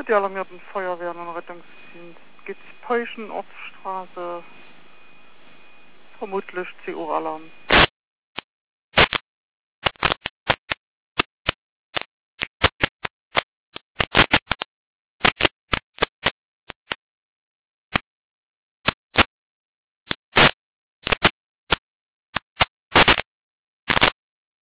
für die alarmierten Feuerwehren und Rettungsdienst? Geht's Peuschen, Ortsstraße? Vermutlich CO-Alarm.